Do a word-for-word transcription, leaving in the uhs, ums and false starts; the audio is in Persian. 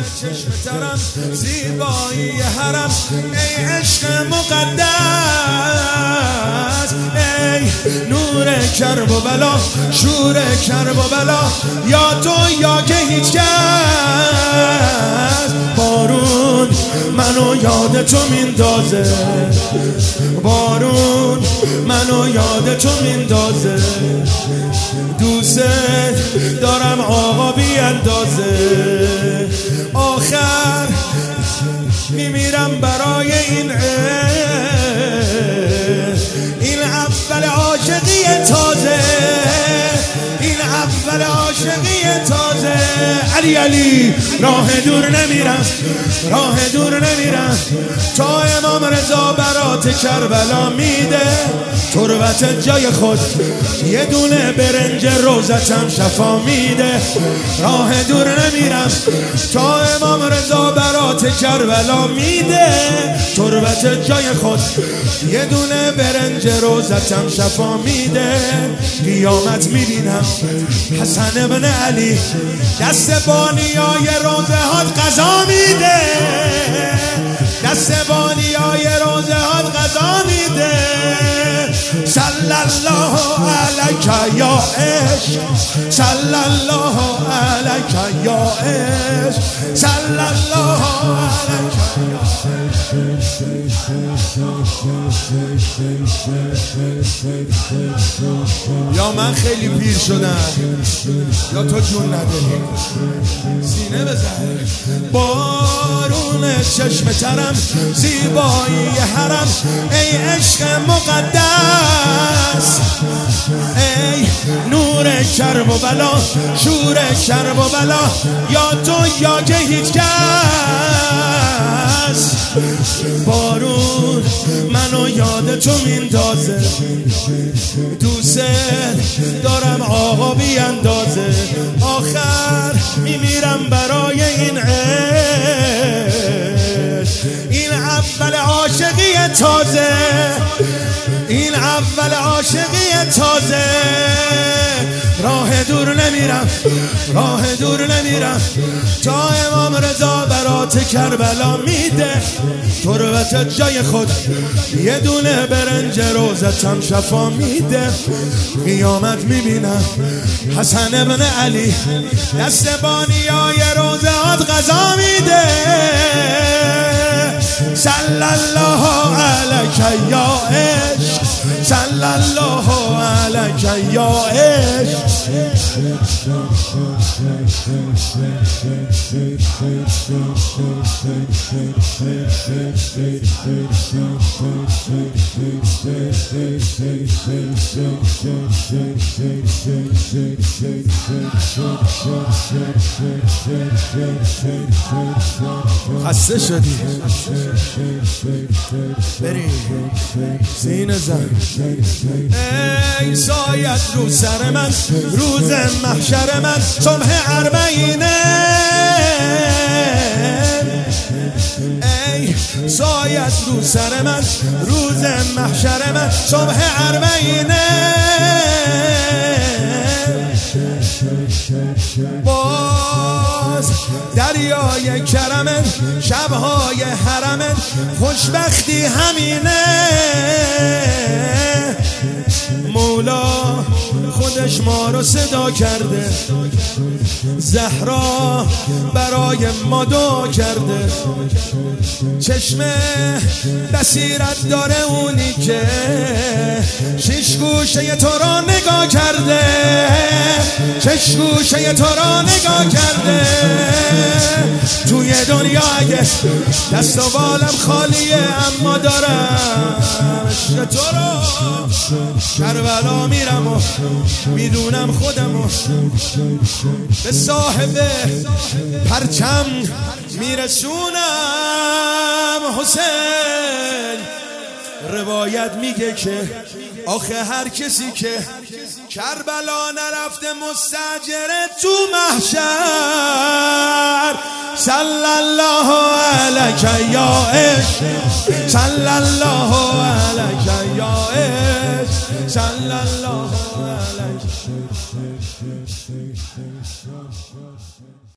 چشم ترم زیبایی حرم ای عشق مقدس ای نور کرب و بلا شور کرب و بلا یا تو یا که هیچ کس بارون منو یاد تو میندازه بارون منو یاد تو میندازه دوست دارم آقا بی اندازه آخر میمیرم برای این عشق این اول عاشقی تازه این اول عاشقی تازه علی علی راه دور نمیرم راه دور نمیرم تا امام رضا برات کربلا میده تربت جای خود یه دونه برنج روزتم شفا میده راه دور نمیرم تا امام رضا برات کربلا میده تربت جای خود یه دونه برنج روزتم شفا میده قیامت میبینم حسن ابن علی دست بانیای روزه هات قضا میده دست بانیای روزه هات قضا میده صلی الله علیک یا عشق صلی الله علیک یا عشق صلی الله علیک یا من خیلی پیر شدم یا تو جون نداری سینه بزن بارون چشم ترم زیبایی حرم ای عشق مقدس ای نور کرب و بلا شور کرب و بلا یا تو یا که هیچ کس بارون منو یاد تو میندازه دوست دارم آقا بی اندازه آخر میمیرم برای این عشق این اول عاشقی تازه این اول عاشقی تازه راه دور نمیرم راه دور نمیرم تا امام رضا برات کربلا میده تربت جای خود یه دونه برنج روزتم شفا میده قیامت میبینم حسن ابن علی دست بانیای روزهات قضا میده صلی الله علیک یا عشق صلی الله علیک یا عشق خسته شدی بریم سینه زن ای سایت رو سر من روز محشر من صبح اربعینه ای سایت رو سر من روز محشر من صبح اربعینه باز دریای کرمن شبهای حرمن خوشبختی همینه مولا خودش ما رو صدا کرده زهرا برای ما دعا کرده چشم بصیرت داره اونی که شش گوشه تو را نگاه کرده شش گوشه تو را نگاه کرده توی دنیا اگه دست و بالم خالیه اما دارم عشق تو رو کربلا میرم و میدونم خودم و به صاحب پرچم میرسونم حسین روایت میگه که آخه هر کسی که کربلا نرفته مستاجره تو محشر صلی الله علیک یا عشق صلی الله علیک یا عشق صلی الله علیک